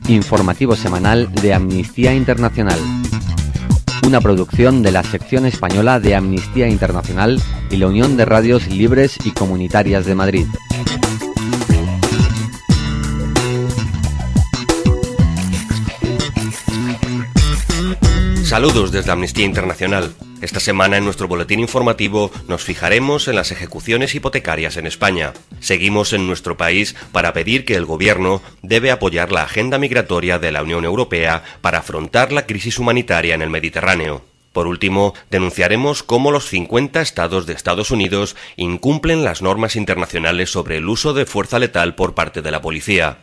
Informativo semanal de Amnistía Internacional. Una producción de la sección española de Amnistía Internacional y la Unión de Radios Libres y Comunitarias de Madrid. Saludos desde Amnistía Internacional. Esta semana en nuestro boletín informativo nos fijaremos en las ejecuciones hipotecarias en España. Seguimos en nuestro país para pedir que el Gobierno debe apoyar la agenda migratoria de la Unión Europea para afrontar la crisis humanitaria en el Mediterráneo. Por último, denunciaremos cómo los 50 estados de Estados Unidos incumplen las normas internacionales sobre el uso de fuerza letal por parte de la policía.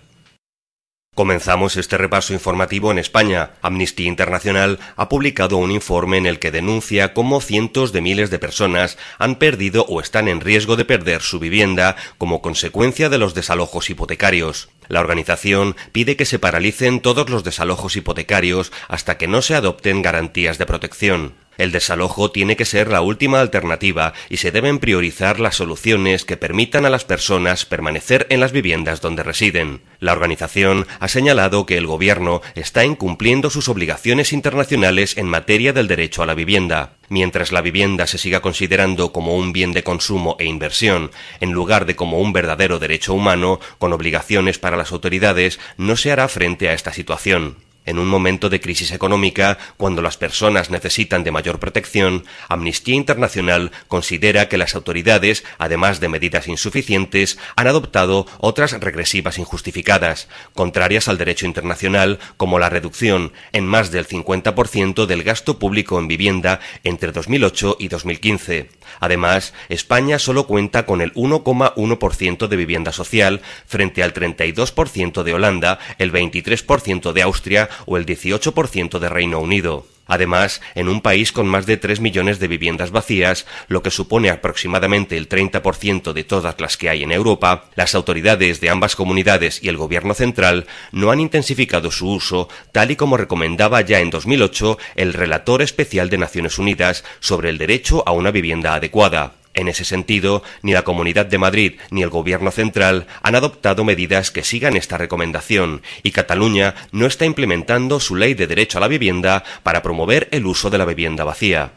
Comenzamos este repaso informativo en España. Amnistía Internacional ha publicado un informe en el que denuncia cómo cientos de miles de personas han perdido o están en riesgo de perder su vivienda como consecuencia de los desalojos hipotecarios. La organización pide que se paralicen todos los desalojos hipotecarios hasta que no se adopten garantías de protección. El desalojo tiene que ser la última alternativa y se deben priorizar las soluciones que permitan a las personas permanecer en las viviendas donde residen. La organización ha señalado que el Gobierno está incumpliendo sus obligaciones internacionales en materia del derecho a la vivienda. Mientras la vivienda se siga considerando como un bien de consumo e inversión, en lugar de como un verdadero derecho humano, con obligaciones para las autoridades, no se hará frente a esta situación. En un momento de crisis económica, cuando las personas necesitan de mayor protección, Amnistía Internacional considera que las autoridades, además de medidas insuficientes, han adoptado otras regresivas injustificadas, contrarias al derecho internacional, como la reducción en más del 50% del gasto público en vivienda entre 2008 y 2015. Además, España solo cuenta con el 1,1% de vivienda social, frente al 32% de Holanda, el 23% de Austria o el 18% de Reino Unido. Además, en un país con más de 3 millones de viviendas vacías, lo que supone aproximadamente el 30% de todas las que hay en Europa, las autoridades de ambas comunidades y el Gobierno central no han intensificado su uso, tal y como recomendaba ya en 2008 el Relator Especial de Naciones Unidas sobre el derecho a una vivienda adecuada. En ese sentido, ni la Comunidad de Madrid ni el Gobierno central han adoptado medidas que sigan esta recomendación, y Cataluña no está implementando su ley de derecho a la vivienda para promover el uso de la vivienda vacía.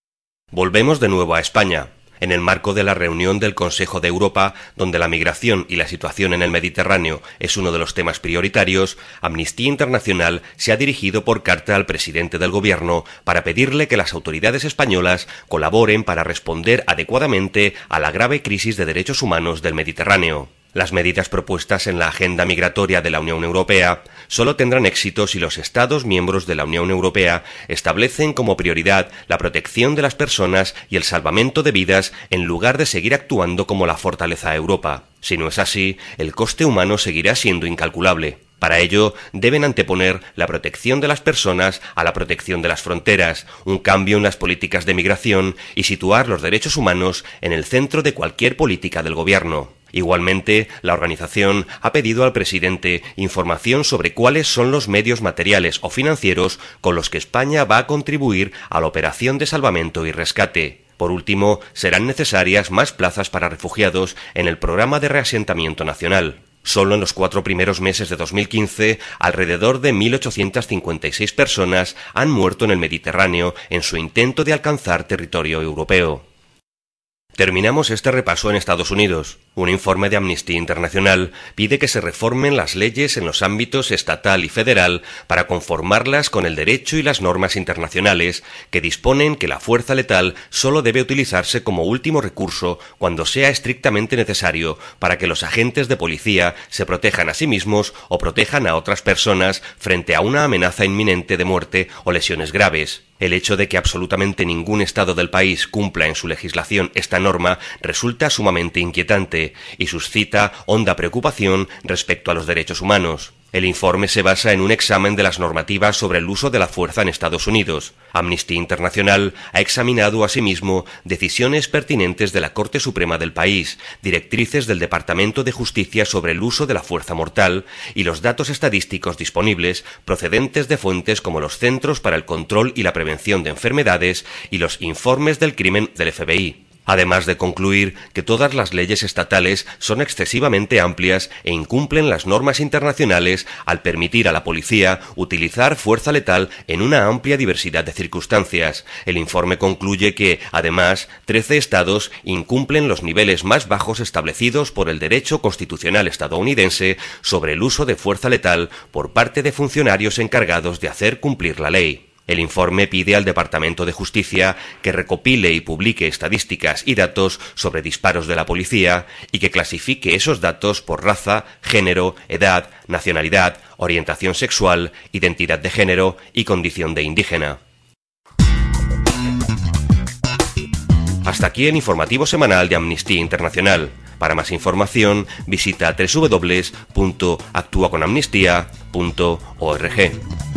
Volvemos de nuevo a España. En el marco de la reunión del Consejo de Europa, donde la migración y la situación en el Mediterráneo es uno de los temas prioritarios, Amnistía Internacional se ha dirigido por carta al presidente del Gobierno para pedirle que las autoridades españolas colaboren para responder adecuadamente a la grave crisis de derechos humanos del Mediterráneo. Las medidas propuestas en la agenda migratoria de la Unión Europea solo tendrán éxito si los Estados miembros de la Unión Europea establecen como prioridad la protección de las personas y el salvamento de vidas en lugar de seguir actuando como la fortaleza Europa. Si no es así, el coste humano seguirá siendo incalculable. Para ello, deben anteponer la protección de las personas a la protección de las fronteras, un cambio en las políticas de migración y situar los derechos humanos en el centro de cualquier política del Gobierno. Igualmente, la organización ha pedido al presidente información sobre cuáles son los medios materiales o financieros con los que España va a contribuir a la operación de salvamento y rescate. Por último, serán necesarias más plazas para refugiados en el programa de reasentamiento nacional. Solo en los 4 primeros meses de 2015, alrededor de 1.856 personas han muerto en el Mediterráneo en su intento de alcanzar territorio europeo. Terminamos este repaso en Estados Unidos. Un informe de Amnistía Internacional pide que se reformen las leyes en los ámbitos estatal y federal para conformarlas con el derecho y las normas internacionales que disponen que la fuerza letal solo debe utilizarse como último recurso cuando sea estrictamente necesario para que los agentes de policía se protejan a sí mismos o protejan a otras personas frente a una amenaza inminente de muerte o lesiones graves. El hecho de que absolutamente ningún estado del país cumpla en su legislación esta norma resulta sumamente inquietante y suscita honda preocupación respecto a los derechos humanos. El informe se basa en un examen de las normativas sobre el uso de la fuerza en Estados Unidos. Amnistía Internacional ha examinado asimismo decisiones pertinentes de la Corte Suprema del país, directrices del Departamento de Justicia sobre el uso de la fuerza mortal y los datos estadísticos disponibles procedentes de fuentes como los Centros para el Control y la Prevención de Enfermedades y los informes del crimen del FBI. además de concluir que todas las leyes estatales son excesivamente amplias e incumplen las normas internacionales al permitir a la policía utilizar fuerza letal en una amplia diversidad de circunstancias. El informe concluye que, además, 13 estados incumplen los niveles más bajos establecidos por el derecho constitucional estadounidense sobre el uso de fuerza letal por parte de funcionarios encargados de hacer cumplir la ley. El informe pide al Departamento de Justicia que recopile y publique estadísticas y datos sobre disparos de la policía y que clasifique esos datos por raza, género, edad, nacionalidad, orientación sexual, identidad de género y condición de indígena. Hasta aquí el informativo semanal de Amnistía Internacional. Para más información, visita www.actuaconamnistia.org.